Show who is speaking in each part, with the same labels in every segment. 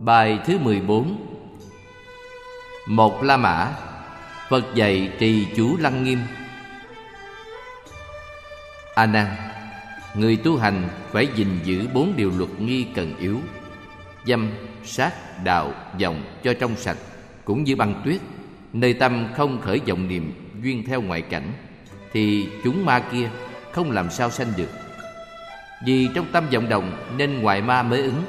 Speaker 1: Bài thứ 14. Một La Mã. Phật dạy trì chú Lăng Nghiêm. A Nan, người tu hành phải gìn giữ 4 điều luật nghi cần yếu: dâm, sát, đạo, vọng cho trong sạch, cũng như băng tuyết. Nơi tâm không khởi vọng niệm duyên theo ngoại cảnh, thì chúng ma kia không làm sao sanh được. Vì trong tâm vọng động nên ngoại ma mới ứng.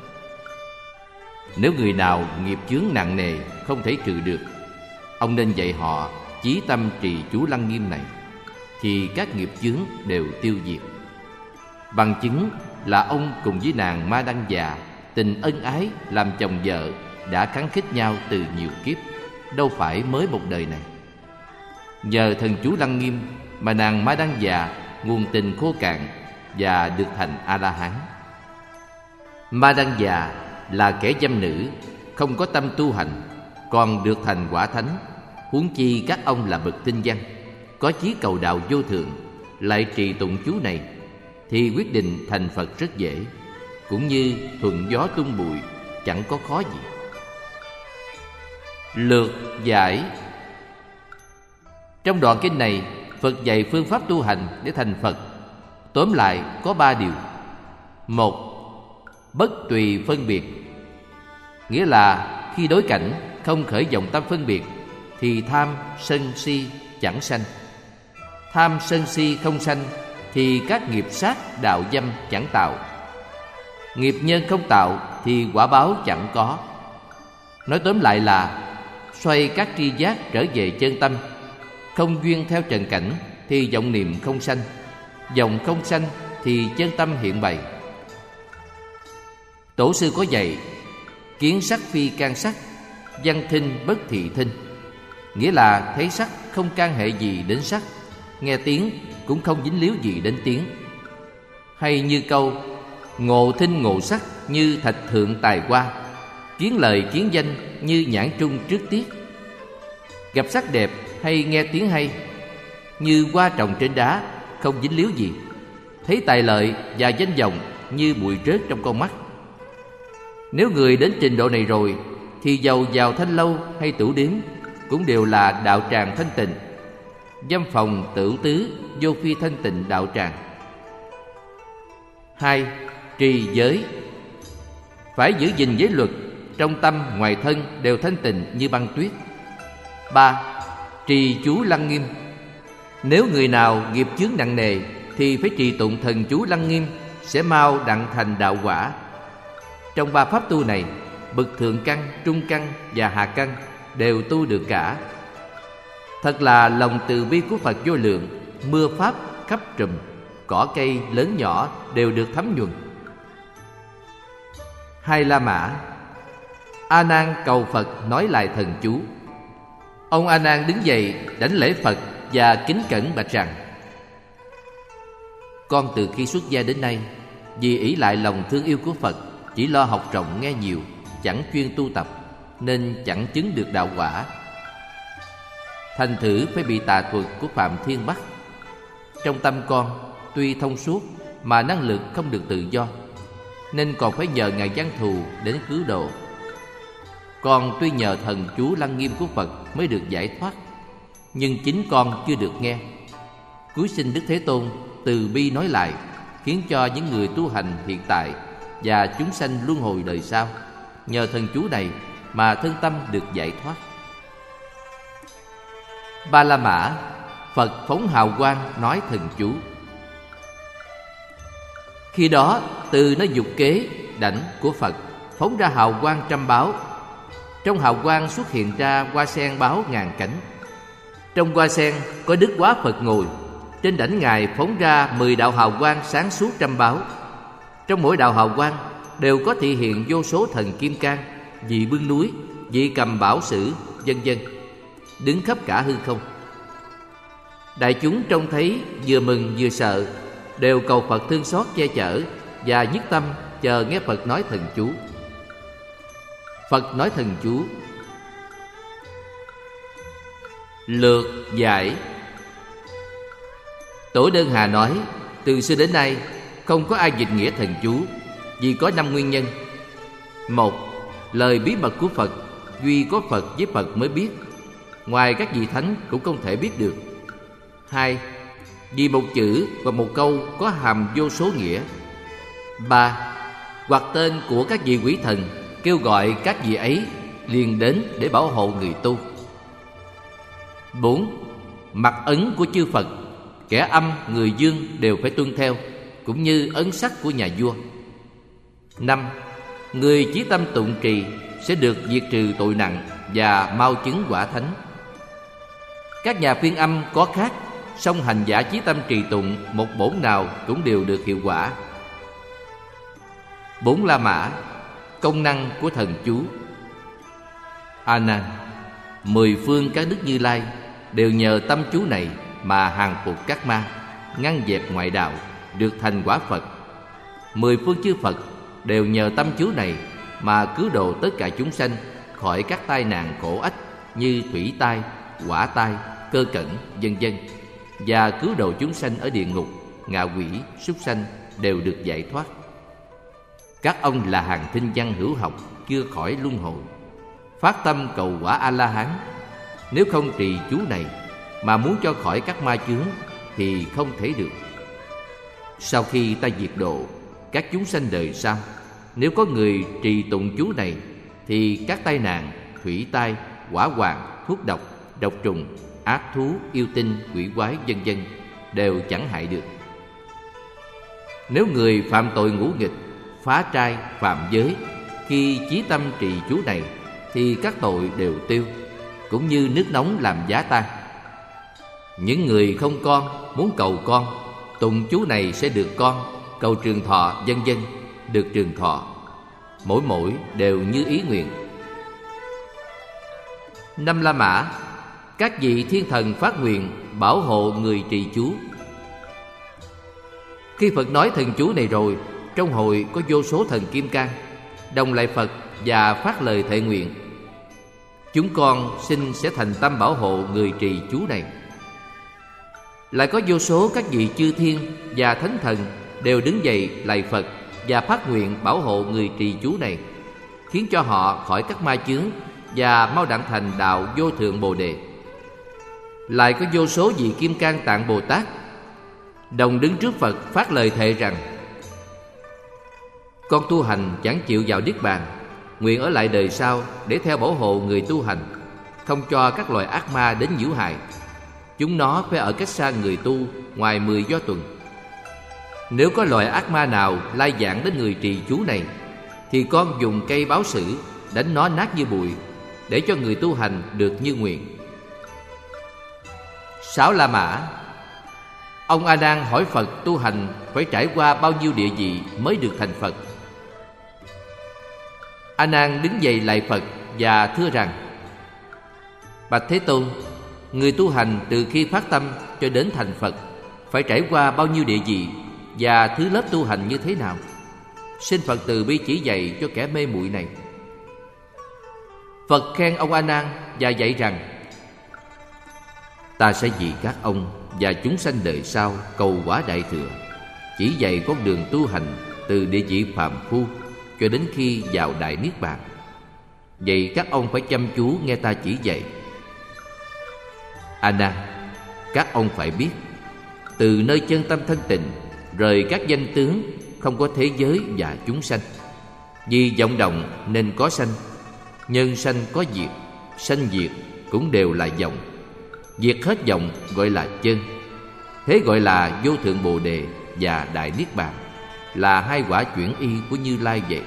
Speaker 1: Nếu người nào nghiệp chướng nặng nề không thể trừ được, ông nên dạy họ chí tâm trì chú Lăng Nghiêm này, thì các nghiệp chướng đều tiêu diệt. Bằng chứng là ông cùng với nàng Ma Đăng Già tình ân ái làm chồng vợ đã khắng khích nhau từ nhiều kiếp, đâu phải mới một đời này. Nhờ thần chú Lăng Nghiêm mà nàng Ma Đăng Già nguồn tình khô cạn và được thành A-la-hán. Ma Đăng Già là kẻ dâm nữ, không có tâm tu hành, còn được thành quả thánh. Huống chi các ông là bậc tinh văn, có chí cầu đạo vô thượng, lại trì tụng chú này, thì quyết định thành Phật rất dễ, cũng như thuận gió tung bụi, chẳng có khó gì. Lược giải. Trong đoạn kinh này, Phật dạy phương pháp tu hành để thành Phật. Tóm lại có 3 điều. 1. Bất tùy phân biệt. Nghĩa là khi đối cảnh không khởi vọng tâm phân biệt, thì tham, sân, si chẳng sanh. Tham, sân, si không sanh, thì các nghiệp sát, đạo, dâm chẳng tạo. Nghiệp nhân không tạo, thì quả báo chẳng có. Nói tóm lại là xoay các tri giác trở về chân tâm. Không duyên theo trần cảnh, thì vọng niệm không sanh. Vọng không sanh, thì chân tâm hiện bày. Tổ sư có dạy: kiến sắc phi can sắc, văn thinh bất thị thinh. Nghĩa là thấy sắc không can hệ gì đến sắc, nghe tiếng cũng không dính líu gì đến tiếng. Hay như câu: ngộ thinh ngộ sắc như thạch thượng tài hoa, kiến lời kiến danh như nhãn trung trước tiết. Gặp sắc đẹp hay nghe tiếng hay, như hoa trồng trên đá, không dính líu gì. Thấy tài lợi và danh vọng như bụi rớt trong con mắt. Nếu người đến trình độ này rồi, thì dầu vào thanh lâu hay tửu điếm cũng đều là đạo tràng thanh tịnh. Dâm phòng tửu tứ vô phi thanh tịnh đạo tràng. 2. Trì giới. Phải giữ gìn giới luật, trong tâm ngoài thân đều thanh tịnh như băng tuyết. 3. Trì chú Lăng Nghiêm. Nếu người nào nghiệp chướng nặng nề, thì phải trì tụng thần chú Lăng Nghiêm, sẽ mau đặng thành đạo quả. Trong 3 pháp tu này, bậc thượng căn, trung căn và hạ căn đều tu được cả. Thật là lòng từ bi của Phật vô lượng, mưa pháp khắp trùm, cỏ cây lớn nhỏ đều được thấm nhuần. 2 La Mã. A Nan cầu Phật nói lại thần chú. Ông A Nan đứng dậy đảnh lễ Phật và kính cẩn bạch rằng: con từ khi xuất gia đến nay, vì ỷ lại lòng thương yêu của Phật, chỉ lo học rộng nghe nhiều, chẳng chuyên tu tập, nên chẳng chứng được đạo quả. Thành thử phải bị tà thuật của Phạm Thiên bắt. Trong tâm con tuy thông suốt mà năng lực không được tự do, nên còn phải nhờ ngài Văn Thù đến cứu độ. Con tuy nhờ thần chú Lăng Nghiêm của Phật mới được giải thoát, nhưng chính con chưa được nghe. Cuối xin Đức Thế Tôn từ bi nói lại, khiến cho những người tu hành hiện tại và chúng sanh luân hồi đời sau, nhờ thần chú này mà thân tâm được giải thoát. 3 La Mã. Phật phóng hào quang nói thần chú. Khi đó từ nơi dục kế đảnh của Phật phóng ra hào quang trăm báo. Trong hào quang xuất hiện ra hoa sen báo ngàn cánh. Trong hoa sen có Đức Quá Phật ngồi, trên đảnh ngài phóng ra 10 đạo hào quang sáng suốt trăm báo. Trong mỗi đạo hào quang đều có thị hiện vô số thần kim cang, vị bưng núi, vị cầm bảo sử, vân vân, đứng khắp cả hư không. Đại chúng trông thấy vừa mừng vừa sợ, đều cầu Phật thương xót che chở và nhất tâm chờ nghe Phật nói thần chú. Phật nói thần chú. Lược giải. Tổ Đơn Hà nói, từ xưa đến nay không có ai dịch nghĩa thần chú, vì có 5 nguyên nhân. 1 Lời bí mật của Phật duy có Phật với Phật mới biết, ngoài các vị thánh cũng không thể biết được. 2. Vì một chữ và một câu có hàm vô số nghĩa. 3. Hoặc tên của các vị quỷ thần kêu gọi các vị ấy liền đến để bảo hộ người tu. 4. Mặt ấn của chư Phật, kẻ âm người dương đều phải tuân theo, cũng như ấn sắc của nhà vua. 5. Người chí tâm tụng trì sẽ được diệt trừ tội nặng và mau chứng quả thánh. Các nhà phiên âm có khác, song hành giả chí tâm trì tụng một bổn nào cũng đều được hiệu quả. 4 La Mã, công năng của thần chú. A Nan, 10 phương các đức Như Lai đều nhờ tâm chú này mà hàng phục các ma, ngăn dẹp ngoại đạo, được thành quả Phật. 10 phương chư Phật đều nhờ tâm chú này mà cứu độ tất cả chúng sanh khỏi các tai nạn khổ ách như thủy tai, hỏa tai, cơ cẩn, vân vân, và cứu độ chúng sanh ở địa ngục, ngạ quỷ, súc sanh đều được giải thoát. Các ông là hàng thinh văn hữu học, chưa khỏi luân hồi, phát tâm cầu quả A-la-hán. Nếu không trì chú này mà muốn cho khỏi các ma chướng thì không thể được. Sau khi ta diệt độ các chúng sanh đời sau, nếu có người trì tụng chú này thì các tai nạn, thủy tai, hỏa hoạn, thuốc độc, độc trùng, ác thú, yêu tinh, quỷ quái vân vân đều chẳng hại được. Nếu người phạm tội ngũ nghịch, phá trai, phạm giới, khi chí tâm trì chú này thì các tội đều tiêu, cũng như nước nóng làm giá tan. Những người không con muốn cầu con, tụng chú này sẽ được con, cầu trường thọ vân vân được trường thọ, mỗi mỗi đều như ý nguyện. 5 La Mã, các vị thiên thần phát nguyện bảo hộ người trì chú. Khi Phật nói thần chú này rồi, trong hội có vô số thần kim cang đồng lại Phật và phát lời thệ nguyện: chúng con xin sẽ thành tâm bảo hộ người trì chú này. Lại có vô số các vị chư thiên và thánh thần đều đứng dậy lạy Phật và phát nguyện bảo hộ người trì chú này, khiến cho họ khỏi các ma chướng và mau đặng thành đạo vô thượng Bồ Đề. Lại có vô số vị Kim Cang Tạng Bồ Tát đồng đứng trước Phật phát lời thệ rằng: con tu hành chẳng chịu vào Niết Bàn, nguyện ở lại đời sau để theo bảo hộ người tu hành, không cho các loài ác ma đến nhiễu hại. Chúng nó phải ở cách xa người tu ngoài 10 do tuần. Nếu có loài ác ma nào lai vãng đến người trì chú này, thì con dùng cây báo sử đánh nó nát như bụi, để cho người tu hành được như nguyện. 6 La Mã, ông A Nan hỏi Phật tu hành phải trải qua bao nhiêu địa vị mới được thành Phật. A Nan đứng dậy lạy Phật và thưa rằng: bạch Thế Tôn, người tu hành từ khi phát tâm cho đến thành Phật phải trải qua bao nhiêu địa vị và thứ lớp tu hành như thế nào? Xin Phật từ bi chỉ dạy cho kẻ mê muội này. Phật khen ông A Nan và dạy rằng: ta sẽ vì các ông và chúng sanh đời sau cầu quả đại thừa, chỉ dạy con đường tu hành từ địa vị phàm phu cho đến khi vào đại niết bàn. Vậy các ông phải chăm chú nghe ta chỉ dạy. A Nan, các ông phải biết, từ nơi chân tâm thanh tịnh, rời các danh tướng, không có thế giới và chúng sanh. Vì vọng động nên có sanh, nhân sanh có diệt, sanh diệt cũng đều là vọng. Diệt hết vọng gọi là chân. Thế gọi là vô thượng Bồ Đề và đại niết bàn, là hai quả chuyển y của Như Lai vậy.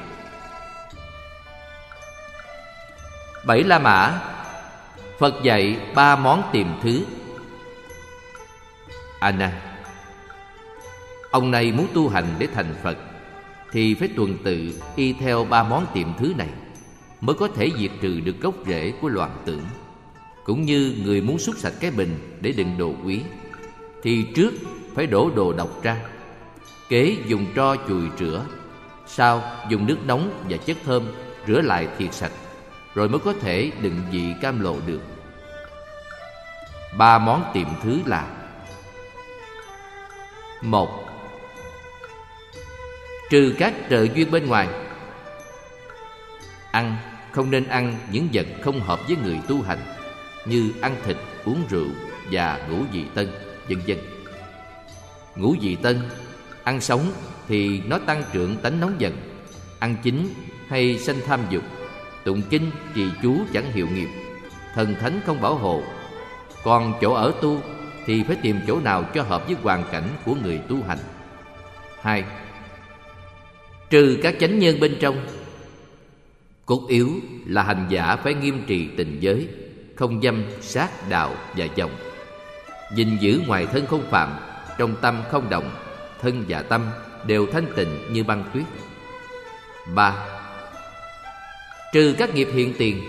Speaker 1: 7 La Mã, Phật dạy 3 món tiềm thứ. A Nan, ông này muốn tu hành để thành Phật thì phải tuần tự y theo 3 món tiềm thứ này, mới có thể diệt trừ được gốc rễ của loạn tưởng. Cũng như người muốn xúc sạch cái bình để đựng đồ quý, thì trước phải đổ đồ độc ra, kế dùng tro chùi rửa, sau dùng nước nóng và chất thơm rửa lại thiệt sạch, rồi mới có thể đựng vị cam lộ được. 3 món tiềm thứ là: 1. Trừ các trợ duyên bên ngoài. Ăn, không nên ăn những vật không hợp với người tu hành, như ăn thịt, uống rượu và ngũ vị tân, vân vân. Ngũ vị tân, ăn sống thì nó tăng trưởng tánh nóng giận, ăn chín hay sanh tham dục, tụng kinh trì chú chẳng hiệu nghiệp, thần thánh không bảo hộ. Còn chỗ ở tu thì phải tìm chỗ nào cho hợp với hoàn cảnh của người tu hành. 2. Trừ các chánh nhân bên trong. Cốt yếu là hành giả phải nghiêm trì tình giới, không dâm, sát, đạo và vọng, gìn giữ ngoài thân không phạm, trong tâm không động, thân và tâm đều thanh tịnh như băng tuyết. 3. Trừ các nghiệp hiện tiền.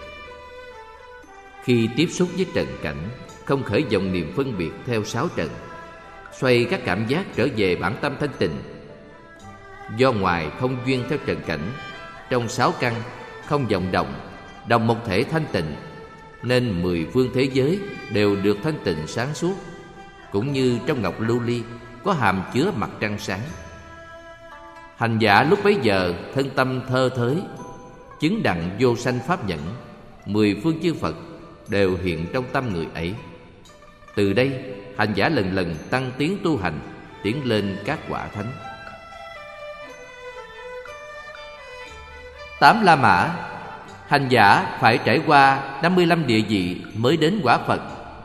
Speaker 1: Khi tiếp xúc với trần cảnh, không khởi vọng niệm phân biệt theo sáu trần, xoay các cảm giác trở về bản tâm thanh tịnh. Do ngoài không duyên theo trần cảnh, trong sáu căn không vọng động, đồng một thể thanh tịnh, nên 10 phương thế giới đều được thanh tịnh sáng suốt, cũng như trong ngọc lưu ly có hàm chứa mặt trăng sáng. Hành giả lúc bấy giờ thân tâm thơ thới, chứng đặng vô sanh pháp nhẫn, 10 phương chư Phật đều hiện trong tâm người ấy. Từ đây hành giả lần lần tăng tiến tu hành, tiến lên các quả thánh. 8 La Mã. Hành giả phải trải qua 55 địa vị mới đến quả Phật.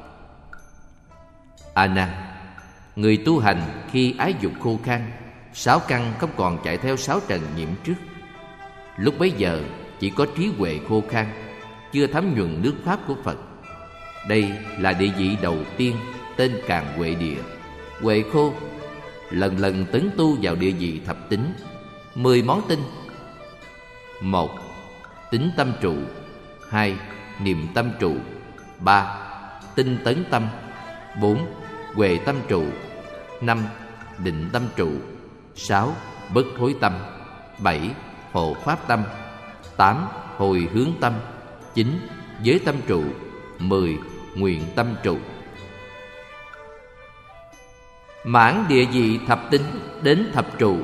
Speaker 1: A Nan, người tu hành khi ái dục khô khan, 6 căn không còn chạy theo 6 trần nhiễm trước, lúc bấy giờ chỉ có trí huệ khô khan, chưa thấm nhuần nước pháp của Phật. Đây là địa vị đầu tiên, tên Càn Huệ Địa. Huệ khô lần lần tấn tu vào địa vị thập tính, 10 món tinh. 1. Tính tâm trụ. 2. Niệm tâm trụ. 3. Tinh tấn tâm. 4. Huệ tâm trụ. 5. Định tâm trụ. 6. Bất thối tâm. 7. Hộ pháp tâm. 8. Hồi hướng tâm. 9. Giới tâm trụ. 10. Nguyện tâm trụ. Mãn địa vị thập tính đến thập trụ.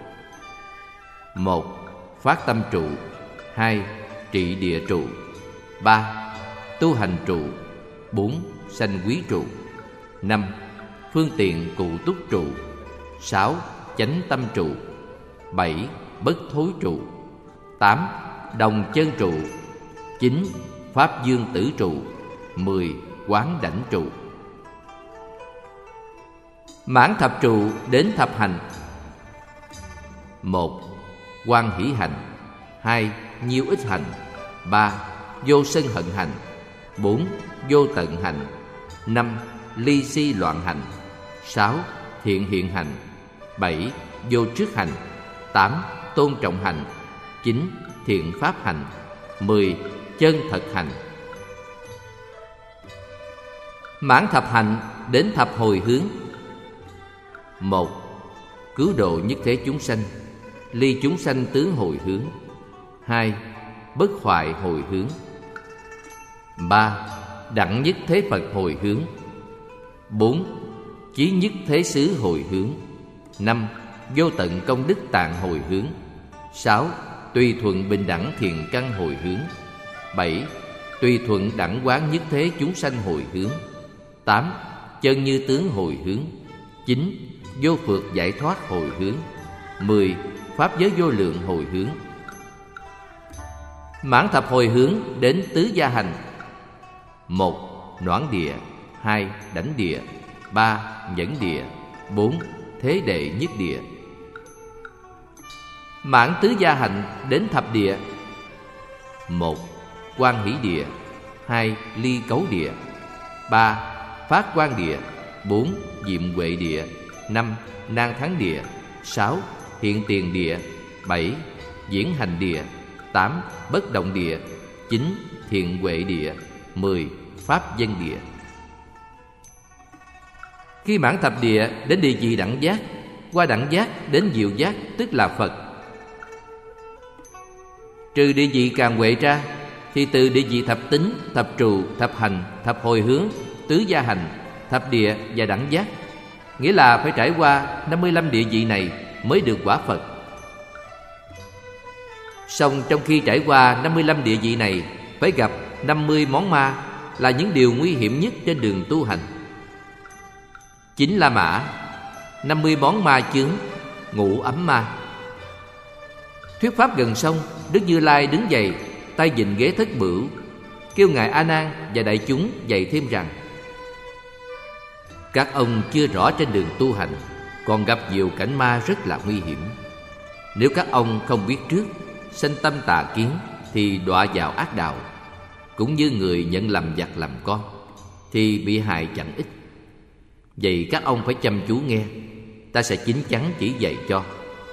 Speaker 1: 1. Phát tâm trụ. 2. Trị địa trụ. 3. Tu hành trụ. 4. Sanh quý trụ. 5. Phương tiện cụ túc trụ. 6. Chánh tâm trụ. 7. Bất thối trụ. 8. Đồng chân trụ. 9. Pháp dương tử trụ. 10. Quán đảnh trụ. Mãn thập trụ đến thập hành. 1. Quan hỷ hành. 2. Nhiêu ích hành. 3. Vô sân hận hành. 4. Vô tận hành. 5. Ly si loạn hành. 6. Thiện hiện hành. 7. Vô trước hành. 8. Tôn trọng hành. 9. Thiện pháp hành. 10. Chân thật hành. Mãn thập hạnh đến thập hồi hướng. 1. Cứu độ nhất thế chúng sanh, ly chúng sanh tướng hồi hướng. 2. Bất hoại hồi hướng. 3. Đẳng nhất thế Phật hồi hướng. 4. Chí nhất thế xứ hồi hướng. 5. Vô tận công đức tạng hồi hướng. 6. Tùy thuận bình đẳng thiện căn hồi hướng. 7. Tùy thuận đẳng quán nhất thế chúng sanh hồi hướng. 8. Chân như tướng hồi hướng. 9. Vô phượt giải thoát hồi hướng. 10. Pháp giới vô lượng hồi hướng. Mãn thập hồi hướng đến tứ gia hành. 1. Noãn địa. 2. Đảnh địa. 3. Nhẫn địa. 4. Thế đệ nhất địa. Mãn tứ gia hạnh đến thập địa. 1. Quan hỷ địa. 2. Ly cấu địa. 3. Phát quan địa. 4. Diệm huệ địa. 5. Nan thắng địa. 6. Hiện tiền địa. 7. Diễn hành địa. 8. Bất động địa. 9. Thiện huệ địa. 10. Pháp dân địa. Khi mãn thập địa đến địa vị đẳng giác, qua đẳng giác đến diệu giác, tức là Phật. Trừ địa vị Càn Huệ ra, thì từ địa vị thập tính, thập trụ, thập hành, thập hồi hướng, tứ gia hành, thập địa và đẳng giác, nghĩa là phải trải qua 55 địa vị này mới được quả Phật. Song trong khi trải qua 55 địa vị này, phải gặp 50 món ma là những điều nguy hiểm nhất trên đường tu hành. 9 La Mã, 50 món ma chướng, ngũ ấm ma. Thuyết pháp gần xong, Đức Như Lai đứng dậy, tay vịn ghế thất bửu, kêu ngài A Nan và đại chúng dạy thêm rằng: các ông chưa rõ trên đường tu hành, còn gặp nhiều cảnh ma rất là nguy hiểm. Nếu các ông không biết trước, sanh tâm tà kiến thì đọa vào ác đạo, cũng như người nhận làm giặc làm con thì bị hại chẳng ít. Vậy các ông phải chăm chú nghe, ta sẽ chín chắn chỉ dạy cho.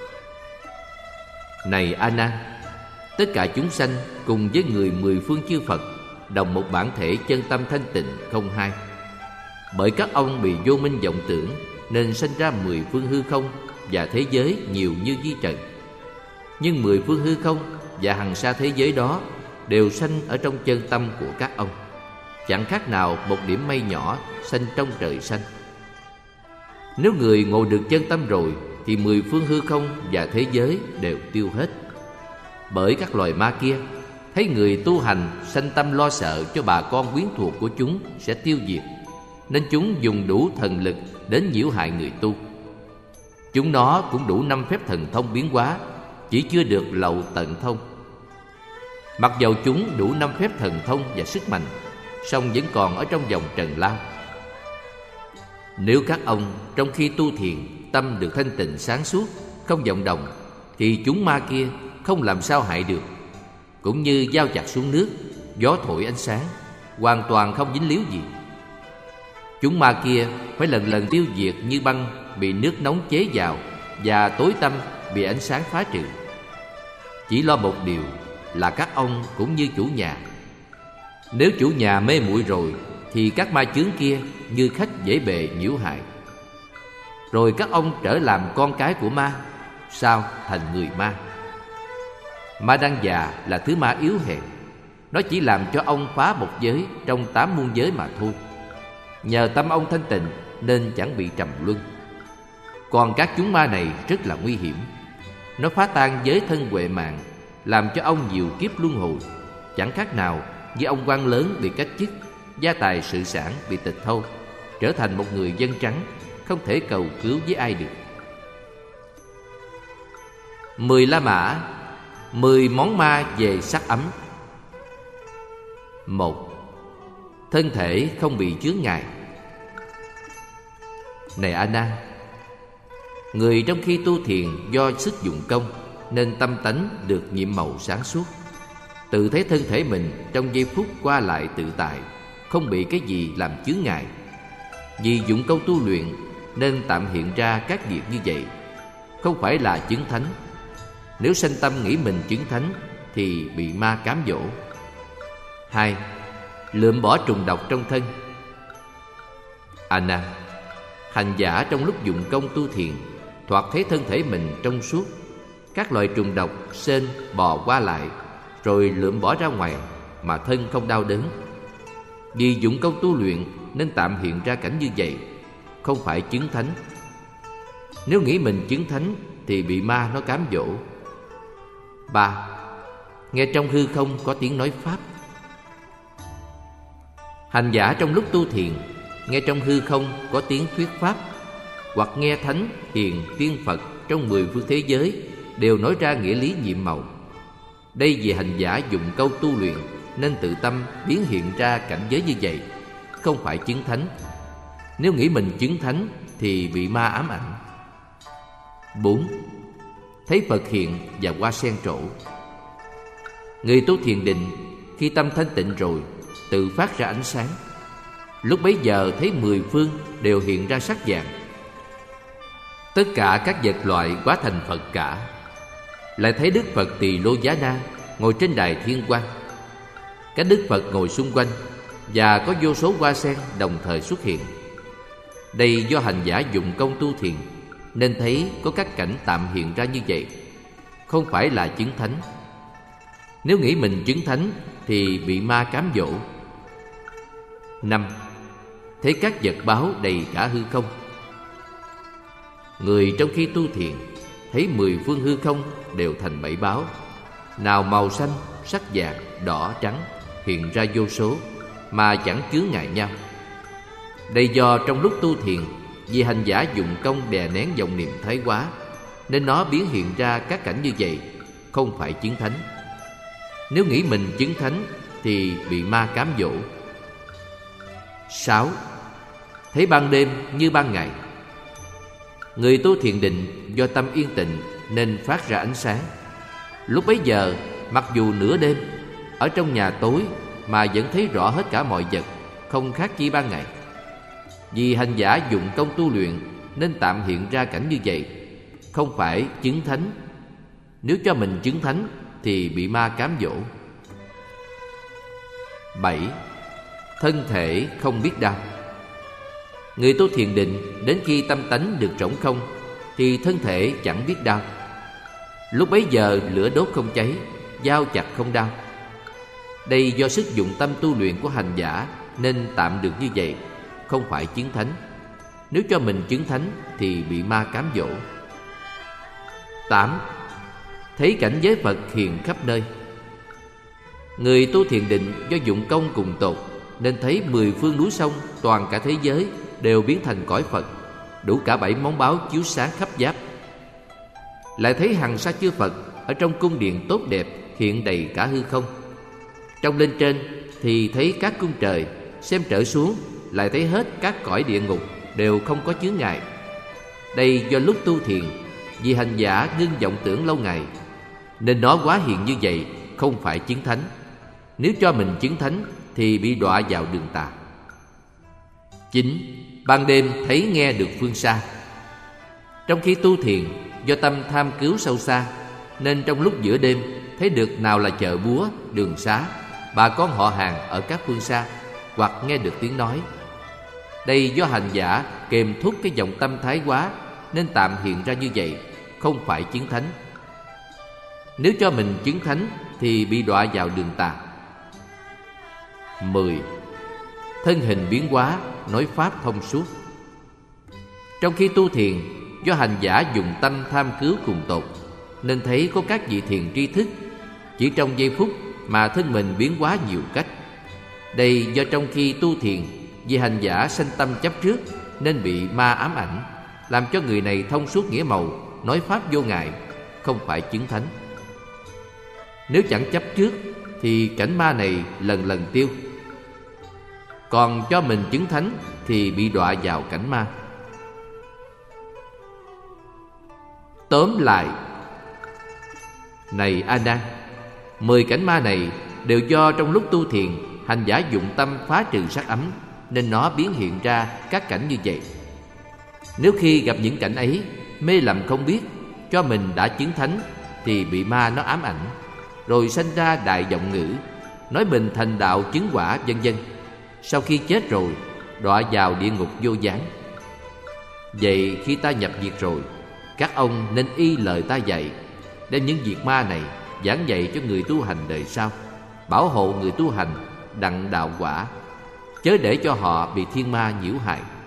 Speaker 1: Này A Nan, tất cả chúng sanh cùng với người 10 phương chư Phật đồng một bản thể chân tâm thanh tịnh không hai. Bởi các ông bị vô minh vọng tưởng nên sanh ra 10 phương hư không và thế giới nhiều như vi trần. Nhưng 10 phương hư không và hằng sa thế giới đó đều sanh ở trong chân tâm của các ông, chẳng khác nào một điểm mây nhỏ sanh trong trời xanh. Nếu người ngộ được chân tâm rồi thì 10 phương hư không và thế giới đều tiêu hết. Bởi các loài ma kia thấy người tu hành sanh tâm lo sợ cho bà con quyến thuộc của chúng sẽ tiêu diệt, nên chúng dùng đủ thần lực đến nhiễu hại người tu. Chúng nó cũng đủ 5 phép thần thông biến hóa, chỉ chưa được lậu tận thông. Mặc dầu chúng đủ 5 phép thần thông và sức mạnh, song vẫn còn ở trong vòng trần lao. Nếu các ông trong khi tu thiền tâm được thanh tịnh sáng suốt, không vọng động, thì chúng ma kia không làm sao hại được. Cũng như dao chặt xuống nước, gió thổi ánh sáng, hoàn toàn không dính líu gì. Chúng ma kia phải lần lần tiêu diệt như băng bị nước nóng chế vào, và tối tăm bị ánh sáng phá trừ. Chỉ lo một điều là các ông cũng như chủ nhà. Nếu chủ nhà mê muội rồi thì các ma chướng kia như khách dễ bề nhiễu hại. Rồi các ông trở làm con cái của ma, sao thành người ma. Ma đăng già là thứ ma yếu hèn, nó chỉ làm cho ông phá một giới trong 8 muôn giới mà thôi. Nhờ tâm ông thanh tịnh nên chẳng bị trầm luân. Còn các chúng ma này rất là nguy hiểm. Nó phá tan giới thân huệ mạng, làm cho ông nhiều kiếp luân hồi, chẳng khác nào như ông quan lớn bị cách chức, gia tài sự sản bị tịch thâu, trở thành một người dân trắng, không thể cầu cứu với ai được. 10 La Mã, 10 món ma về sắc ấm. 1. Thân thể không bị chướng ngại. Này A Nan, người trong khi tu thiền do sức dụng công nên tâm tánh được nhiệm màu sáng suốt, tự thấy thân thể mình trong giây phút qua lại tự tại, không bị cái gì làm chướng ngại. Vì dụng công tu luyện nên tạm hiện ra các việc như vậy, không phải là chứng thánh. Nếu sanh tâm nghĩ mình chứng thánh thì bị ma cám dỗ. 2. Lượm bỏ trùng độc trong thân. A Nan, hành giả trong lúc dụng công tu thiền thoạt thấy thân thể mình trong suốt, các loại trùng độc sên bò qua lại, rồi lượm bỏ ra ngoài mà thân không đau đớn. Vì dụng công tu luyện nên tạm hiện ra cảnh như vậy, không phải chứng thánh. Nếu nghĩ mình chứng thánh thì bị ma nó cám dỗ. 3. Nghe trong hư không có tiếng nói pháp. Hành giả trong lúc tu thiền nghe trong hư không có tiếng thuyết pháp, hoặc nghe thánh, hiền, tiên Phật trong 10 phương thế giới đều nói ra nghĩa lý nhiệm màu. Đây vì hành giả dụng câu tu luyện nên tự tâm biến hiện ra cảnh giới như vậy, không phải chứng thánh. Nếu nghĩ mình chứng thánh thì bị ma ám ảnh. 4. Thấy Phật hiện và hoa sen trổ. Người tu thiền định khi tâm thanh tịnh rồi tự phát ra ánh sáng. Lúc bấy giờ thấy 10 phương đều hiện ra sắc vàng. Tất cả các vật loại hóa thành Phật cả. Lại thấy Đức Phật Tỳ Lô Giá Na ngồi trên đài thiên quang. Các Đức Phật ngồi xung quanh, và có vô số hoa sen đồng thời xuất hiện. Đây do hành giả dụng công tu thiền nên thấy có các cảnh tạm hiện ra như vậy, không phải là chứng thánh. Nếu nghĩ mình chứng thánh thì bị ma cám dỗ. 5. Thấy các vật báo đầy cả hư không. Người trong khi tu thiền thấy 10 phương hư không đều thành 7 báo, nào màu xanh, sắc vàng, đỏ, trắng hiện ra vô số mà chẳng chướng ngại nhau. Đây do trong lúc tu thiền, vì hành giả dụng công đè nén vọng niệm thái quá, nên nó biến hiện ra các cảnh như vậy, không phải chứng thánh. Nếu nghĩ mình chứng thánh thì bị ma cám dỗ. 6. Thấy ban đêm như ban ngày. Người tu thiền định do tâm yên tịnh nên phát ra ánh sáng. Lúc bấy giờ, mặc dù nửa đêm, ở trong nhà tối mà vẫn thấy rõ hết cả mọi vật, không khác chi ban ngày. Vì hành giả dụng công tu luyện nên tạm hiện ra cảnh như vậy, không phải chứng thánh. Nếu cho mình chứng thánh thì bị ma cám dỗ. 7. Thân thể không biết đau. Người tu thiền định đến khi tâm tánh được trống không thì thân thể chẳng biết đau. Lúc bấy giờ lửa đốt không cháy, dao chặt không đau. Đây do sức dụng tâm tu luyện của hành giả nên tạm được như vậy, không phải chứng thánh. Nếu cho mình chứng thánh thì bị ma cám dỗ. 8. Thấy cảnh giới Phật hiện khắp nơi. Người tu thiền định do dụng công cùng tột nên thấy 10 phương núi sông, toàn cả thế giới đều biến thành cõi Phật, đủ cả 7 món báo chiếu sáng khắp giáp. Lại thấy hằng sa chư Phật ở trong cung điện tốt đẹp hiện đầy cả hư không. Trong lên trên thì thấy các cung trời, xem trở xuống lại thấy hết các cõi địa ngục đều không có chướng ngại. Đây do lúc tu thiền, vì hành giả ngưng vọng tưởng lâu ngày nên nó hóa hiện như vậy, không phải chứng thánh. Nếu cho mình chứng thánh thì bị đọa vào đường tà. 9. Ban đêm thấy nghe được phương xa. Trong khi tu thiền, do tâm tham cứu sâu xa nên trong lúc giữa đêm thấy được nào là chợ búa, đường xá, bà con họ hàng ở các phương xa, hoặc nghe được tiếng nói. Đây do hành giả kềm thúc cái vọng tâm thái quá nên tạm hiện ra như vậy, không phải chứng thánh. Nếu cho mình chứng thánh thì bị đọa vào đường tà. 10. Thân hình biến hóa, nói pháp thông suốt. Trong khi tu thiền, do hành giả dùng tâm tham cứu cùng tột nên thấy có các vị thiền tri thức, chỉ trong giây phút mà thân mình biến hóa nhiều cách. Đây do trong khi tu thiền, vì hành giả sanh tâm chấp trước nên bị ma ám ảnh, làm cho người này thông suốt nghĩa màu, nói pháp vô ngại, không phải chứng thánh. Nếu chẳng chấp trước thì cảnh ma này lần lần tiêu. Còn cho mình chứng thánh thì bị đọa vào cảnh ma. Tóm lại, này A Nan, 10 cảnh ma này đều do trong lúc tu thiền hành giả dụng tâm phá trừ sắc ấm nên nó biến hiện ra các cảnh như vậy. Nếu khi gặp những cảnh ấy mê lầm không biết, cho mình đã chứng thánh thì bị ma nó ám ảnh, rồi sanh ra đại vọng ngữ, nói mình thành đạo chứng quả vân vân. Sau khi chết rồi đọa vào địa ngục vô gián. Vậy khi ta nhập diệt rồi, các ông nên y lời ta dạy, đem những việc ma này giảng dạy cho người tu hành đời sau, bảo hộ người tu hành đặng đạo quả, chớ để cho họ bị thiên ma nhiễu hại.